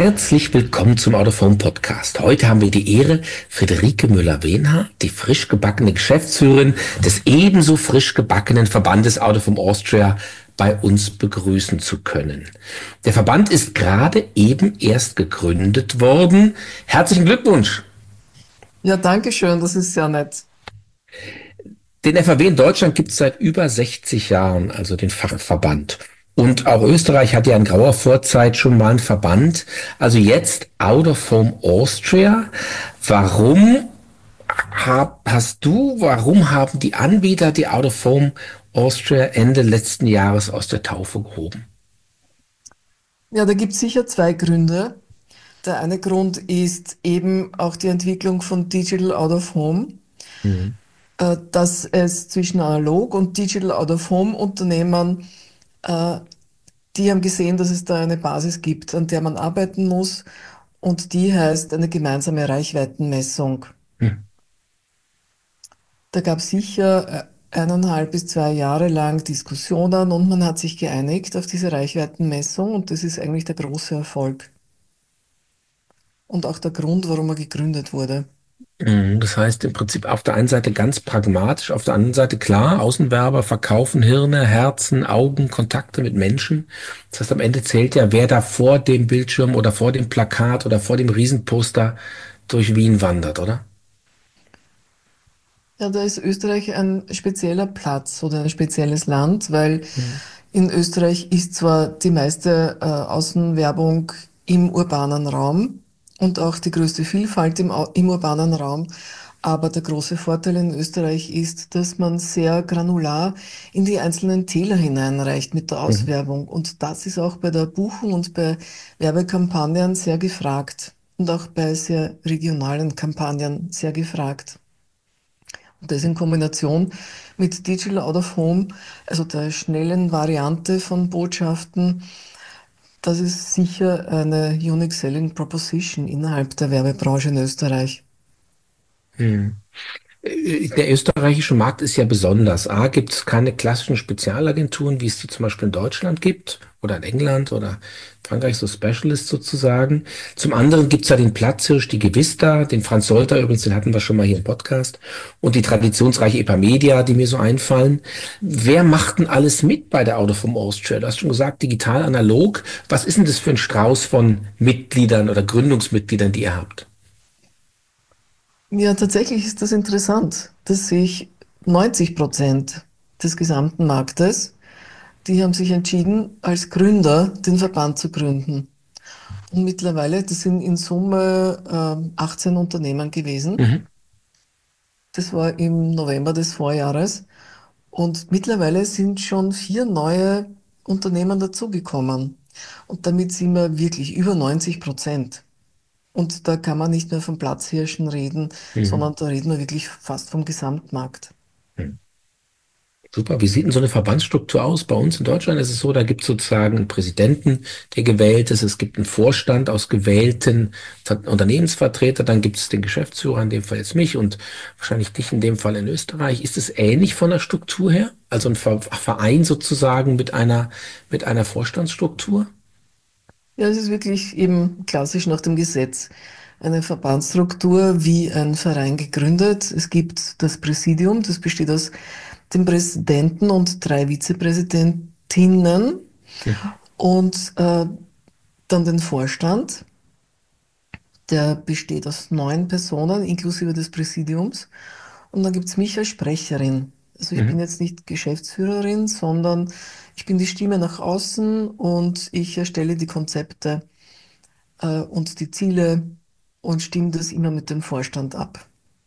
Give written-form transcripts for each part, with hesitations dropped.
Herzlich willkommen zum Out of Home Podcast. Heute haben wir die Ehre, Friederike Müller-Wenhardt, die frisch gebackene Geschäftsführerin des ebenso frisch gebackenen Verbandes Out of Home Austria, bei uns begrüßen zu können. Der Verband ist gerade eben erst gegründet worden. Herzlichen Glückwunsch! Ja, danke schön, das ist sehr nett. Den FAW in Deutschland gibt es seit über 60 Jahren, also den Fachverband. Und auch Österreich hat ja in grauer Vorzeit schon mal einen Verband. Also jetzt Out of Home Austria. Warum haben die Anbieter die Out of Home Austria Ende letzten Jahres aus der Taufe gehoben? Ja, da gibt es sicher zwei Gründe. Der eine Grund ist eben auch die Entwicklung von Digital Out of Home, Mhm. dass es zwischen Analog und Digital Out of Home Unternehmen, äh, die haben gesehen, dass es da eine Basis gibt, an der man arbeiten muss, und die heißt eine gemeinsame Reichweitenmessung. Mhm. Da gab es sicher 1,5 bis 2 Jahre lang Diskussionen und man hat sich geeinigt auf diese Reichweitenmessung, und das ist eigentlich der große Erfolg und auch der Grund, warum er gegründet wurde. Das heißt im Prinzip auf der einen Seite ganz pragmatisch, auf der anderen Seite klar, Außenwerber verkaufen Hirne, Herzen, Augen, Kontakte mit Menschen. Das heißt, am Ende zählt ja, wer da vor dem Bildschirm oder vor dem Plakat oder vor dem Riesenposter durch Wien wandert, oder? Ja, da ist Österreich ein spezieller Platz oder ein spezielles Land, weil Mhm. in Österreich ist zwar die meiste Außenwerbung im urbanen Raum und auch die größte Vielfalt im urbanen Raum, aber der große Vorteil in Österreich ist, dass man sehr granular in die einzelnen Täler hineinreicht mit der Mhm. Auswerbung. Und das ist auch bei der Buchung und bei Werbekampagnen sehr gefragt und auch bei sehr regionalen Kampagnen sehr gefragt. Und das in Kombination mit Digital Out of Home, also der schnellen Variante von Botschaften, das ist sicher eine Unique Selling Proposition innerhalb der Werbebranche in Österreich. Mhm. Der österreichische Markt ist ja besonders. A, gibt es keine klassischen Spezialagenturen, wie es die zum Beispiel in Deutschland gibt oder in England oder Frankreich, so Specialists sozusagen. Zum anderen gibt es ja den Platzhirsch, die Gewista, den Franz Solter übrigens, den hatten wir schon mal hier im Podcast, und die traditionsreiche EPA Media, die mir so einfallen. Wer macht denn alles mit bei der Out of Home Austria? Du hast schon gesagt, digital, analog. Was ist denn das für ein Strauß von Mitgliedern oder Gründungsmitgliedern, die ihr habt? Ja, tatsächlich ist das interessant, dass sich 90% des gesamten Marktes, die haben sich entschieden, als Gründer den Verband zu gründen. Und mittlerweile, das sind in Summe 18 Unternehmen gewesen. Mhm. Das war im November des Vorjahres. Und mittlerweile sind schon 4 neue Unternehmen dazugekommen. Und damit sind wir wirklich über 90%. Und da kann man nicht mehr von Platzhirschen reden, Mhm. sondern da reden wir wirklich fast vom Gesamtmarkt. Mhm. Super. Wie sieht denn so eine Verbandsstruktur aus? Bei uns in Deutschland ist es so, da gibt es sozusagen einen Präsidenten, der gewählt ist. Es gibt einen Vorstand aus gewählten Unternehmensvertretern. Dann gibt es den Geschäftsführer, in dem Fall jetzt mich und wahrscheinlich dich in dem Fall in Österreich. Ist es ähnlich von der Struktur her? Also ein Verein sozusagen mit einer Vorstandsstruktur? Ja, es ist wirklich eben klassisch nach dem Gesetz eine Verbandsstruktur wie ein Verein gegründet. Es gibt das Präsidium, das besteht aus dem Präsidenten und 3 Vizepräsidentinnen Mhm. und dann den Vorstand. Der besteht aus 9 Personen inklusive des Präsidiums. Und dann gibt's mich als Sprecherin. Also ich bin Mhm. jetzt nicht Geschäftsführerin, sondern ich bin die Stimme nach außen und ich erstelle die Konzepte und die Ziele und stimme das immer mit dem Vorstand ab.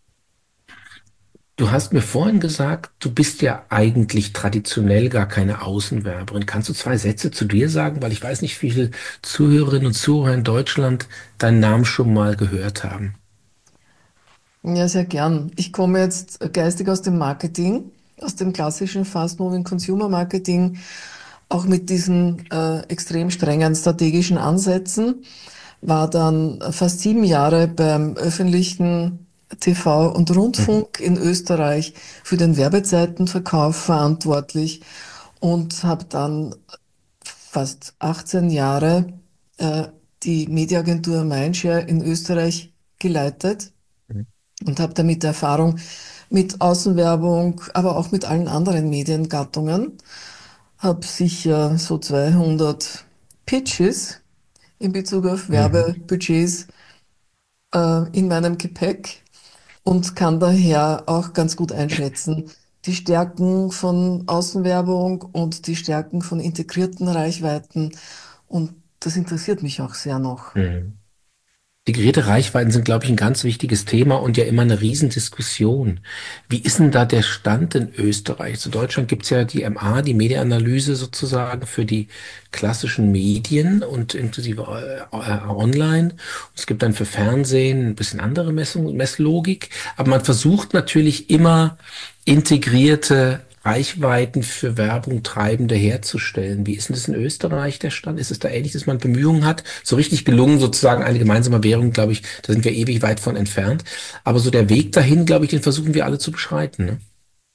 Du hast mir vorhin gesagt, du bist ja eigentlich traditionell gar keine Außenwerberin. Kannst du zwei Sätze zu dir sagen? Weil ich weiß nicht, wie viele Zuhörerinnen und Zuhörer in Deutschland deinen Namen schon mal gehört haben. Ja, sehr gern. Ich komme jetzt geistig aus dem Marketing, aus dem klassischen Fast-Moving Consumer Marketing, auch mit diesen extrem strengen strategischen Ansätzen, war dann fast 7 Jahre beim öffentlichen TV und Mhm. Rundfunk in Österreich für den Werbezeitenverkauf verantwortlich und habe dann fast 18 Jahre äh, die Mediaagentur Mindshare in Österreich geleitet Mhm. und habe damit Erfahrung mit Außenwerbung, aber auch mit allen anderen Mediengattungen. Habe sicher so 200 Pitches in Bezug auf Mhm. Werbebudgets in meinem Gepäck und kann daher auch ganz gut einschätzen, die Stärken von Außenwerbung und die Stärken von integrierten Reichweiten. Und das interessiert mich auch sehr noch. Mhm. Integrierte Reichweiten sind, glaube ich, ein ganz wichtiges Thema und ja immer eine Riesendiskussion. Wie ist denn da der Stand in Österreich? Zu Deutschland gibt es ja die MA, die Medienanalyse sozusagen für die klassischen Medien und inklusive online. Es gibt dann für Fernsehen ein bisschen andere Messlogik, aber man versucht natürlich immer integrierte Reichweiten für Werbung Treibende herzustellen. Wie ist denn das in Österreich der Stand? Ist es da ähnlich, dass man Bemühungen hat? So richtig gelungen, sozusagen eine gemeinsame Währung, glaube ich, da sind wir ewig weit von entfernt. Aber so der Weg dahin, glaube ich, den versuchen wir alle zu beschreiten, ne?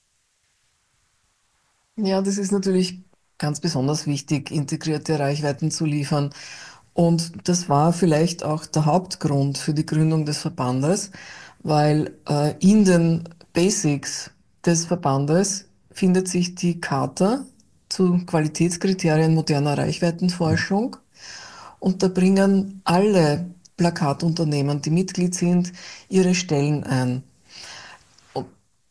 Ja, das ist natürlich ganz besonders wichtig, integrierte Reichweiten zu liefern. Und das war vielleicht auch der Hauptgrund für die Gründung des Verbandes, weil in den Basics des Verbandes findet sich die Charta zu Qualitätskriterien moderner Reichweitenforschung. Und da bringen alle Plakatunternehmen, die Mitglied sind, ihre Stellen ein. Und,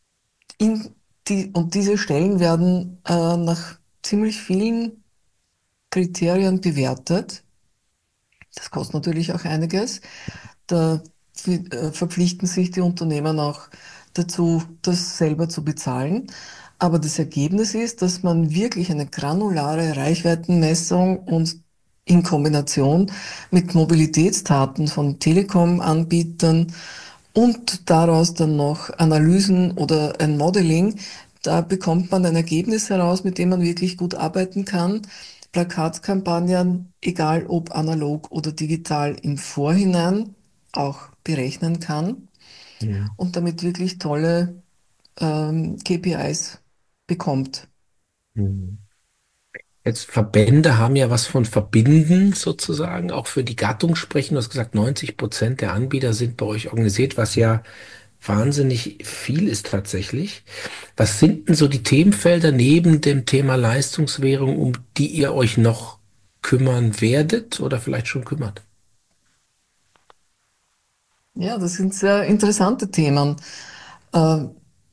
und diese Stellen werden nach ziemlich vielen Kriterien bewertet. Das kostet natürlich auch einiges. Da verpflichten sich die Unternehmen auch dazu, das selber zu bezahlen. Aber das Ergebnis ist, dass man wirklich eine granulare Reichweitenmessung und in Kombination mit Mobilitätsdaten von Telekom-Anbietern und daraus dann noch Analysen oder ein Modeling, da bekommt man ein Ergebnis heraus, mit dem man wirklich gut arbeiten kann. Plakatkampagnen, egal ob analog oder digital, im Vorhinein auch berechnen kann Mhm. und damit wirklich tolle KPIs bekommt. Mhm. Jetzt Verbände haben ja was von Verbinden sozusagen, auch für die Gattung sprechen. Du hast gesagt, 90% der Anbieter sind bei euch organisiert, was ja wahnsinnig viel ist tatsächlich. Was sind denn so die Themenfelder neben dem Thema Leistungswährung, um die ihr euch noch kümmern werdet oder vielleicht schon kümmert? Ja, das sind sehr interessante Themen. Äh,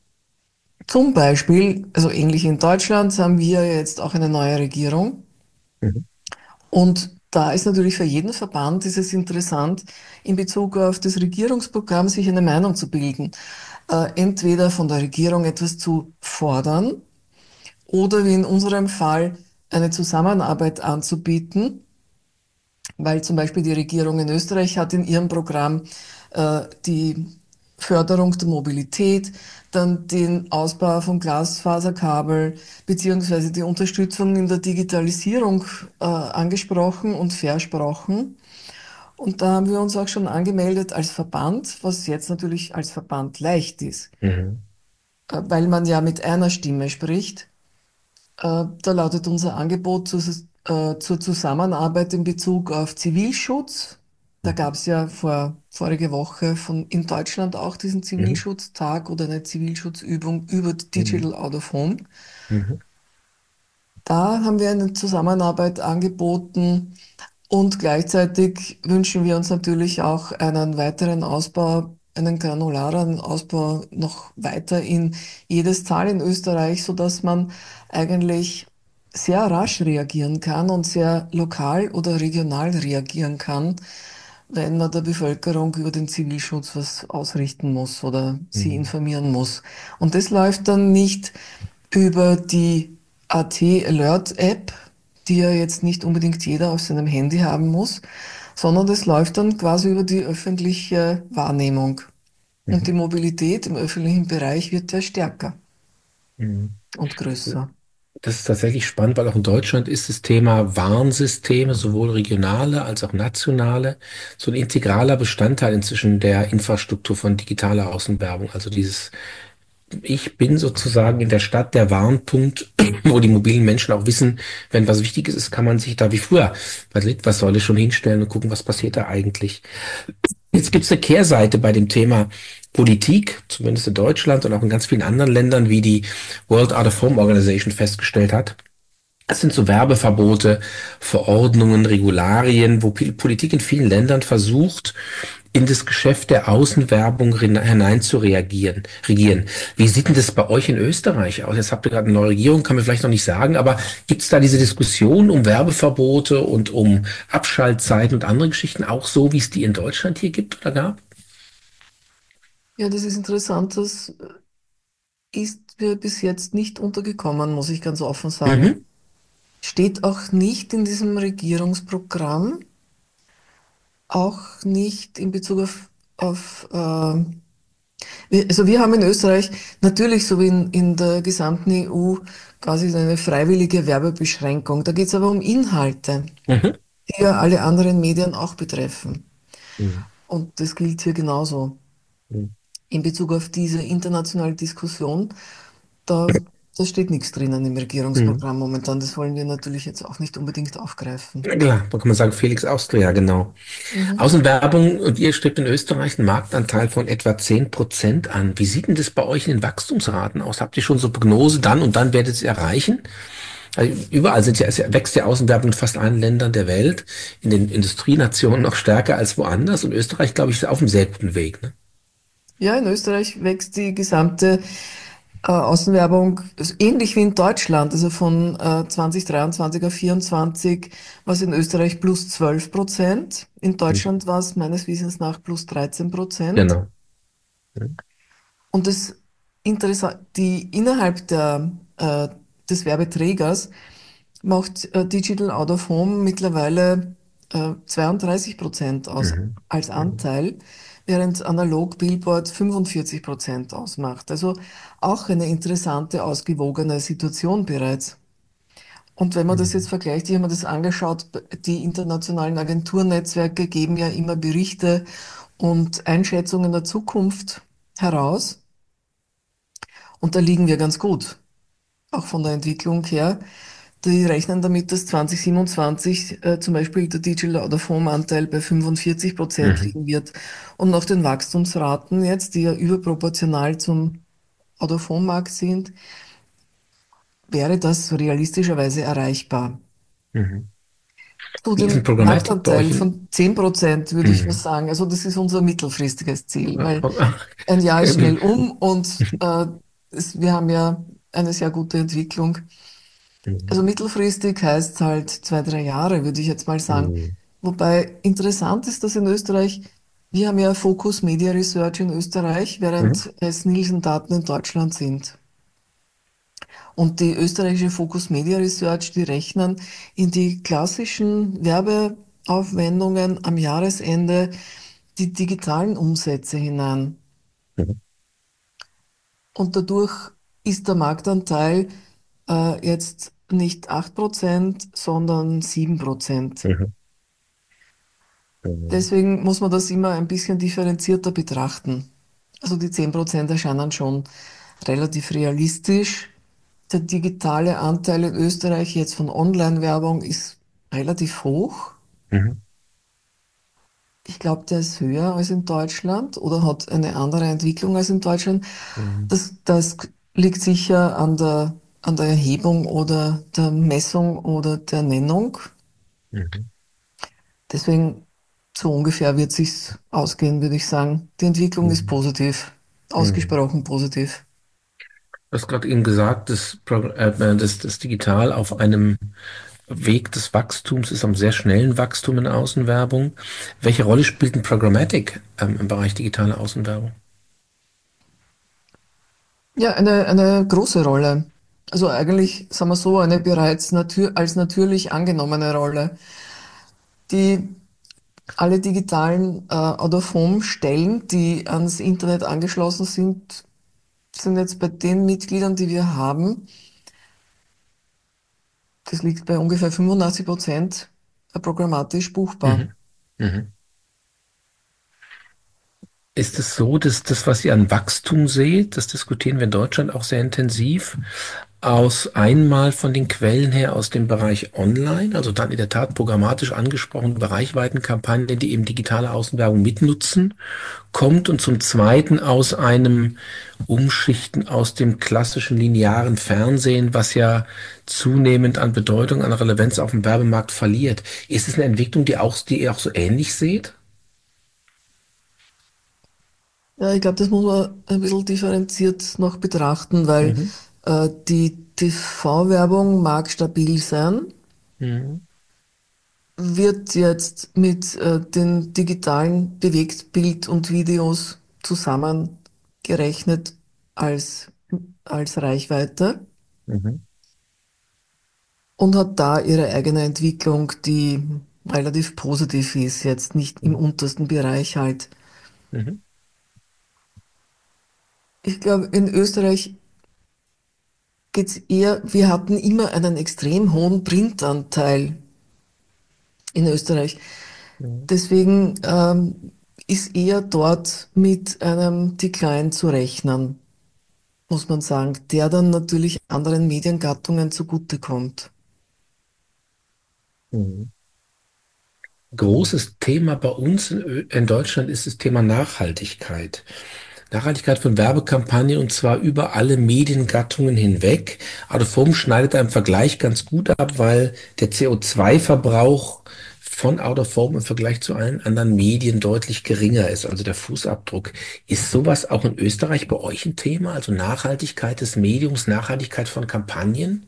Zum Beispiel, also ähnlich in Deutschland, haben wir jetzt auch eine neue Regierung. Mhm. Und da ist natürlich für jeden Verband ist es interessant, in Bezug auf das Regierungsprogramm sich eine Meinung zu bilden. Entweder von der Regierung etwas zu fordern oder wie in unserem Fall eine Zusammenarbeit anzubieten, weil zum Beispiel die Regierung in Österreich hat in ihrem Programm die Förderung der Mobilität, dann den Ausbau von Glasfaserkabel beziehungsweise die Unterstützung in der Digitalisierung angesprochen und versprochen. Und da haben wir uns auch schon angemeldet als Verband, was jetzt natürlich als Verband leicht ist, Mhm. weil man ja mit einer Stimme spricht. Da lautet unser Angebot zur Zusammenarbeit in Bezug auf Zivilschutz. Da Mhm. gab es ja vorige Woche in Deutschland auch diesen Mhm. Zivilschutztag oder eine Zivilschutzübung über Mhm. Digital Out of Home. Mhm. Da haben wir eine Zusammenarbeit angeboten und gleichzeitig wünschen wir uns natürlich auch einen weiteren Ausbau, einen granulareren Ausbau noch weiter in jedes Tal in Österreich, sodass man eigentlich sehr rasch reagieren kann und sehr lokal oder regional reagieren kann, wenn man der Bevölkerung über den Zivilschutz was ausrichten muss oder sie Mhm. informieren muss. Und das läuft dann nicht über die AT Alert App, die ja jetzt nicht unbedingt jeder auf seinem Handy haben muss, sondern das läuft dann quasi über die öffentliche Wahrnehmung. Und Mhm. die Mobilität im öffentlichen Bereich wird ja stärker Mhm. und größer. Das ist tatsächlich spannend, weil auch in Deutschland ist das Thema Warnsysteme, sowohl regionale als auch nationale, so ein integraler Bestandteil inzwischen der Infrastruktur von digitaler Außenwerbung. Also dieses ich bin sozusagen in der Stadt der Warnpunkt, wo die mobilen Menschen auch wissen, wenn was Wichtiges ist, kann man sich da wie früher bei der Litfaßsäule schon hinstellen und gucken, was passiert da eigentlich. Jetzt gibt es eine Kehrseite bei dem Thema Politik, zumindest in Deutschland und auch in ganz vielen anderen Ländern, wie die World Out of Home Organization festgestellt hat. Es sind so Werbeverbote, Verordnungen, Regularien, wo Politik in vielen Ländern versucht, in das Geschäft der Außenwerbung hinein zu regieren. Wie sieht denn das bei euch in Österreich aus? Jetzt habt ihr gerade eine neue Regierung, kann man vielleicht noch nicht sagen, aber gibt es da diese Diskussion um Werbeverbote und um Abschaltzeiten und andere Geschichten auch so, wie es die in Deutschland hier gibt oder gab? Ja, das ist interessant. Das ist mir bis jetzt nicht untergekommen, muss ich ganz offen sagen. Mhm. Steht auch nicht in diesem Regierungsprogramm, auch nicht in Bezug also wir haben in Österreich natürlich so wie in der gesamten EU quasi so eine freiwillige Werbebeschränkung. Da geht es aber um Inhalte, Mhm. die ja alle anderen Medien auch betreffen. Mhm. Und das gilt hier genauso. Mhm. In Bezug auf diese internationale Diskussion, da, da steht nichts drinnen im Mhm. Regierungsprogramm momentan. Das wollen wir natürlich jetzt auch nicht unbedingt aufgreifen. Ja, klar, da kann man sagen, Felix Austria, genau. Mhm. Außenwerbung, und ihr strebt in Österreich einen Marktanteil von etwa 10% an. Wie sieht denn das bei euch in den Wachstumsraten aus? Habt ihr schon so Prognose, dann und dann werdet ihr es erreichen? Also überall wächst die Außenwerbung in fast allen Ländern der Welt, in den Industrienationen noch stärker als woanders. Und Österreich, glaube ich, ist auf einem sehr guten Weg. Ne? Ja, in Österreich wächst die gesamte Außenwerbung ist ähnlich wie in Deutschland, also von 2023 auf 24 war es in Österreich plus 12%. In Mhm. Deutschland war es meines Wissens nach plus 13%. Genau. Mhm. Und das interessant, die innerhalb des Werbeträgers macht Digital Out of Home mittlerweile 32% aus Mhm. als Mhm. Anteil, während analog Billboard 45% ausmacht. Also auch eine interessante, ausgewogene Situation bereits. Und wenn man das jetzt Mhm. vergleicht, ich habe mir das angeschaut, die internationalen Agenturnetzwerke geben ja immer Berichte und Einschätzungen der Zukunft heraus. Und da liegen wir ganz gut, auch von der Entwicklung her. Die rechnen damit, dass 2027 zum Beispiel der Digital Out of Home Anteil bei 45% Mhm. liegen wird. Und nach den Wachstumsraten jetzt, die ja überproportional zum Out of Home Markt sind, wäre das realistischerweise erreichbar. Mhm. Zu Wie ist ein dem Programmatic bei euch? Marktanteil von 10% würde ich mal Mhm. sagen. Also das ist unser mittelfristiges Ziel, weil Ach, ein Jahr ist ähm, schnell um und wir haben ja eine sehr gute Entwicklung. Also mhm. mittelfristig heißt halt 2, 3 Jahre, würde ich jetzt mal sagen. Mhm. Wobei interessant ist, dass in Österreich, wir haben ja Focus Media Research in Österreich, Mhm. während es Nielsen-Daten in Deutschland sind. Und die österreichische Focus Media Research, die rechnen in die klassischen Werbeaufwendungen am Jahresende die digitalen Umsätze hinein. Mhm. Und dadurch ist der Marktanteil jetzt nicht 8%, sondern 7%. Mhm. Mhm. Deswegen muss man das immer ein bisschen differenzierter betrachten. Also die 10% erscheinen schon relativ realistisch. Der digitale Anteil in Österreich jetzt von Online-Werbung ist relativ hoch. Mhm. Ich glaube, der ist höher als in Deutschland oder hat eine andere Entwicklung als in Deutschland. Mhm. Das liegt sicher an der Erhebung oder der Messung oder der Nennung. Mhm. Deswegen so ungefähr wird sich's ausgehen, würde ich sagen. Die Entwicklung ist Mhm. positiv, Mhm. ausgesprochen positiv. Du hast gerade eben gesagt, das Digital auf einem Weg des Wachstums ist, am sehr schnellen Wachstum in der Außenwerbung. Welche Rolle spielt ein Programmatic im Bereich digitale Außenwerbung? Ja, eine große Rolle. Also eigentlich, sagen wir so, eine bereits als natürlich angenommene Rolle. Die alle digitalen Out-of-Home-Stellen, die ans Internet angeschlossen sind, sind jetzt bei den Mitgliedern, die wir haben, das liegt bei ungefähr 85% programmatisch buchbar. Mhm. Mhm. Ist es so, dass das, was ihr an Wachstum seht, das diskutieren wir in Deutschland auch sehr intensiv, aus einmal von den Quellen her aus dem Bereich Online, also dann in der Tat programmatisch angesprochen, Reichweitenkampagnen, die eben digitale Außenwerbung mitnutzen, kommt und zum Zweiten aus einem Umschichten aus dem klassischen linearen Fernsehen, was ja zunehmend an Bedeutung, an Relevanz auf dem Werbemarkt verliert. Ist es eine Entwicklung, die ihr auch so ähnlich seht? Ja, ich glaube, das muss man ein bisschen differenziert noch betrachten, weil Mhm. die TV-Werbung mag stabil sein, Mhm. wird jetzt mit den digitalen Bewegtbild und Videos zusammengerechnet als, als Reichweite Mhm. und hat da ihre eigene Entwicklung, die relativ positiv ist, jetzt nicht im Mhm. untersten Bereich halt. Mhm. Ich glaube, in Österreich geht's eher, wir hatten immer einen extrem hohen Printanteil in Österreich. Mhm. Deswegen ist eher dort mit einem Decline zu rechnen, muss man sagen, der dann natürlich anderen Mediengattungen zugutekommt. Mhm. Großes Thema bei uns in Deutschland ist das Thema Nachhaltigkeit. Nachhaltigkeit von Werbekampagnen und zwar über alle Mediengattungen hinweg. Out-of-Home schneidet da im Vergleich ganz gut ab, weil der CO2-Verbrauch von Out-of-Home im Vergleich zu allen anderen Medien deutlich geringer ist, also der Fußabdruck. Ist sowas auch in Österreich bei euch ein Thema? Also Nachhaltigkeit des Mediums, Nachhaltigkeit von Kampagnen?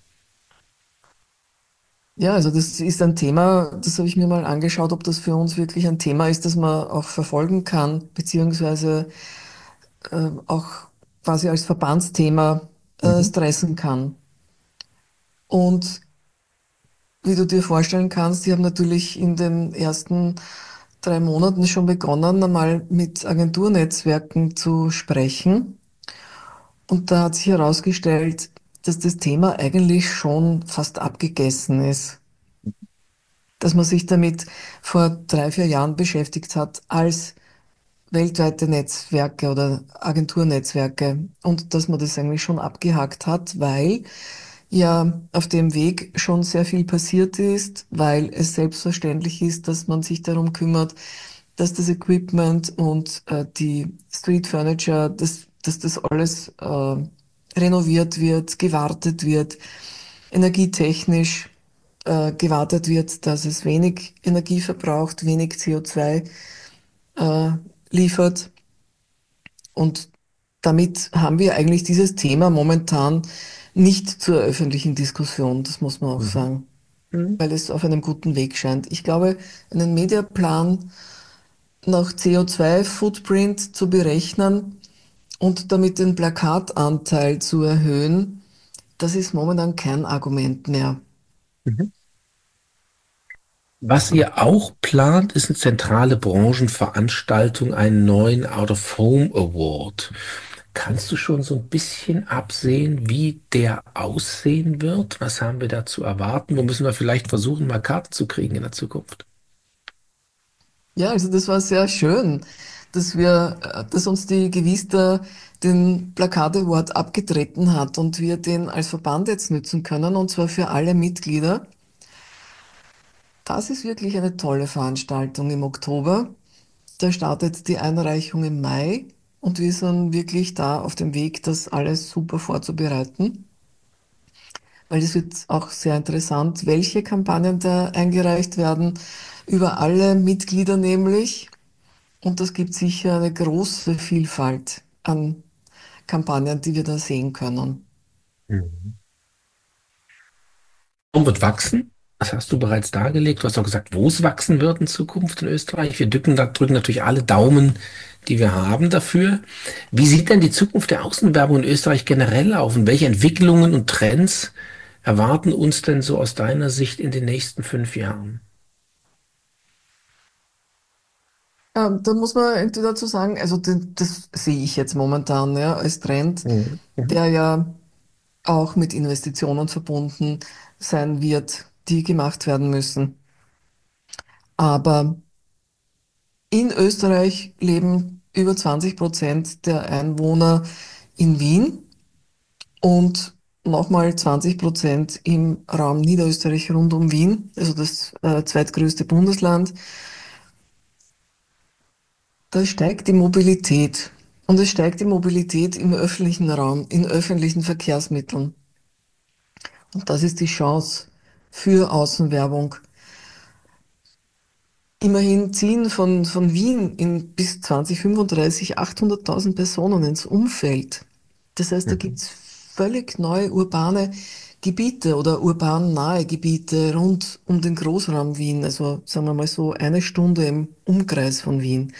Ja, also das ist ein Thema, das habe ich mir mal angeschaut, ob das für uns wirklich ein Thema ist, das man auch verfolgen kann, beziehungsweise auch quasi als Verbandsthema Mhm. stressen kann. Und wie du dir vorstellen kannst, die haben natürlich in den ersten 3 Monaten schon begonnen, einmal mit Agenturnetzwerken zu sprechen. Und da hat sich herausgestellt, dass das Thema eigentlich schon fast abgegessen ist. Dass man sich damit vor 3, 4 Jahren beschäftigt hat als weltweite Netzwerke oder Agenturnetzwerke und dass man das eigentlich schon abgehakt hat, weil ja auf dem Weg schon sehr viel passiert ist, weil es selbstverständlich ist, dass man sich darum kümmert, dass das Equipment und die Street Furniture, dass das alles renoviert wird, gewartet wird, energietechnisch gewartet wird, dass es wenig Energie verbraucht, wenig CO2 äh, liefert. Und damit haben wir eigentlich dieses Thema momentan nicht zur öffentlichen Diskussion, das muss man auch Mhm. sagen, Mhm. weil es auf einem guten Weg scheint. Ich glaube, einen Mediaplan nach CO2-Footprint zu berechnen und damit den Plakatanteil zu erhöhen, das ist momentan kein Argument mehr. Mhm. Was ihr auch plant, ist eine zentrale Branchenveranstaltung, einen neuen Out-of-Home Award. Kannst du schon so ein bisschen absehen, wie der aussehen wird? Was haben wir da zu erwarten? Wo müssen wir vielleicht versuchen, mal Karten zu kriegen in der Zukunft? Ja, also das war sehr schön, dass uns die Gewista den Plakat Award abgetreten hat und wir den als Verband jetzt nützen können, und zwar für alle Mitglieder. Das ist wirklich eine tolle Veranstaltung im Oktober. Da startet die Einreichung im Mai und wir sind wirklich da auf dem Weg, das alles super vorzubereiten, weil es wird auch sehr interessant, welche Kampagnen da eingereicht werden, über alle Mitglieder nämlich. Und das gibt sicher eine große Vielfalt an Kampagnen, die wir da sehen können. Mhm. Und wird wachsen? Das hast du bereits dargelegt. Du hast auch gesagt, wo es wachsen wird in Zukunft in Österreich. Wir drücken natürlich alle Daumen, die wir haben dafür. Wie sieht denn die Zukunft der Außenwerbung in Österreich generell auf und welche Entwicklungen und Trends erwarten uns denn so aus deiner Sicht in den nächsten 5 Jahren? Da muss man entweder dazu sagen, also das sehe ich jetzt momentan ja, als Trend, Mhm. Mhm. der ja auch mit Investitionen verbunden sein wird, die gemacht werden müssen. Aber in Österreich leben über 20% der Einwohner in Wien und nochmal 20% im Raum Niederösterreich rund um Wien, also das zweitgrößte Bundesland. Da steigt die Mobilität. Und es steigt die Mobilität im öffentlichen Raum, in öffentlichen Verkehrsmitteln. Und das ist die Chance für Außenwerbung. Immerhin ziehen von Wien in bis 2035 800.000 Personen ins Umfeld. Das heißt, da Mhm. gibt's völlig neue urbane Gebiete oder urban nahe Gebiete rund um den Großraum Wien. Also sagen wir mal so eine Stunde im Umkreis von Wien.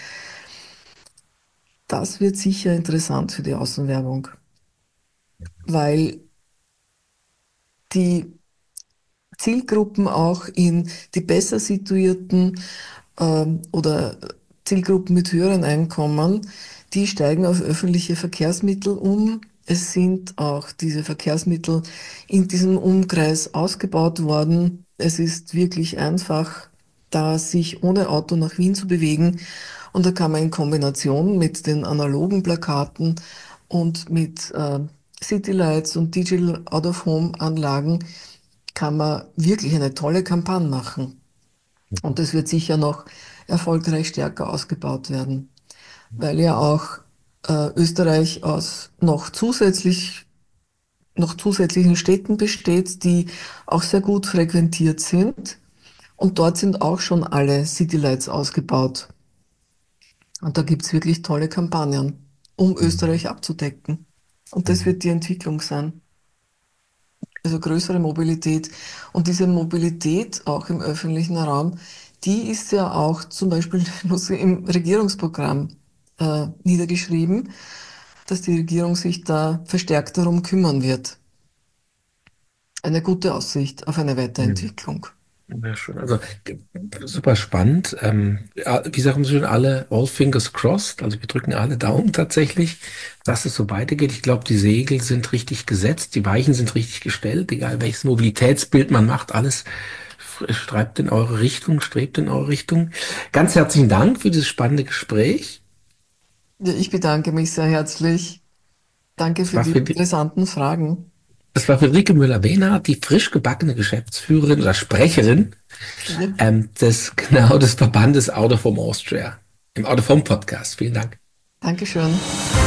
Das wird sicher interessant für die Außenwerbung, weil die Zielgruppen auch in die besser situierten oder Zielgruppen mit höheren Einkommen, die steigen auf öffentliche Verkehrsmittel um. Es sind auch diese Verkehrsmittel in diesem Umkreis ausgebaut worden. Es ist wirklich einfach, da sich ohne Auto nach Wien zu bewegen. Und da kann man in Kombination mit den analogen Plakaten und mit Citylights und Digital Out-of-Home-Anlagen kann man wirklich eine tolle Kampagne machen. Und das wird sicher noch erfolgreich stärker ausgebaut werden, weil ja auch Österreich aus noch zusätzlichen Städten besteht, die auch sehr gut frequentiert sind. Und dort sind auch schon alle Citylights ausgebaut. Und da gibt's wirklich tolle Kampagnen, um Mhm. Österreich abzudecken. Und das Mhm. wird die Entwicklung sein. Also größere Mobilität. Und diese Mobilität auch im öffentlichen Raum, die ist ja auch zum Beispiel im Regierungsprogramm niedergeschrieben, dass die Regierung sich da verstärkt darum kümmern wird. Eine gute Aussicht auf eine Mhm. Weiterentwicklung. Ja, schon. Also super spannend. Ja, wie sagen Sie schon alle, all fingers crossed. Also wir drücken alle Daumen tatsächlich, dass es so weitergeht. Ich glaube, die Segel sind richtig gesetzt, die Weichen sind richtig gestellt, egal welches Mobilitätsbild man macht, alles strebt in eure Richtung. Ganz herzlichen Dank für dieses spannende Gespräch. Ja, ich bedanke mich sehr herzlich. Danke Es für war die für die, interessanten Fragen. es war Friederike Müller-Wehner, die frisch gebackene Geschäftsführerin oder Sprecherin Ja, des Verbandes Out of Home Austria im Out of Home Podcast. Vielen Dank. Dankeschön.